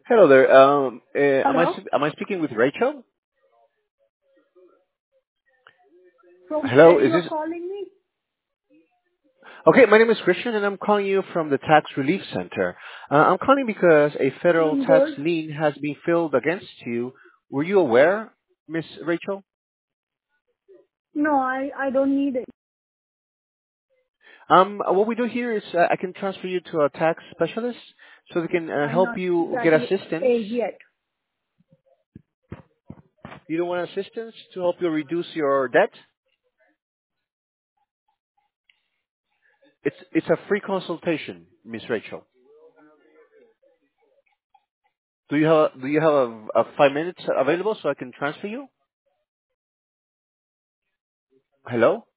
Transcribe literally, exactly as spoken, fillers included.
Hello there. Um, uh, am I Hello? s- am I speaking with Rachel? From Hello, where is you this? are calling me? Okay, my name is Christian, and I'm calling you from the Tax Relief Center. Uh, I'm calling because a federal I'm tax good. lien has been filed against you. Were you aware, Miss Rachel? No, I, I don't need it. Um, what we do here is uh, I can transfer you to a tax specialist so they can uh, I'm help not you that get y- assistance. age yet. You don't want assistance to help you reduce your debt? It's it's a free consultation, Miss Rachel. Do you have do you have a, a five minutes available so I can transfer you? Hello?